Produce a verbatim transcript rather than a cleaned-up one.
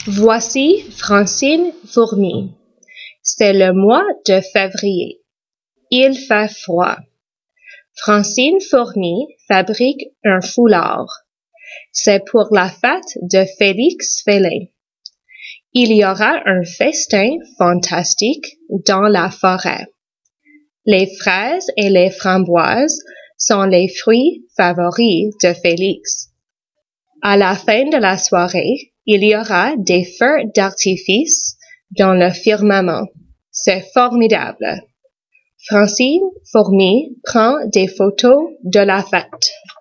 Voici Francine Fourmi. C'est le mois de février. Il fait froid. Francine Fourmi fabrique un foulard. C'est pour la fête de Félix Félin. Il y aura un festin fantastique dans la forêt. Les fraises et les framboises sont les fruits favoris de Félix. À la fin de la soirée, il y aura des feux d'artifice dans le firmament. C'est formidable. Francine Fourmi prend des photos de la fête.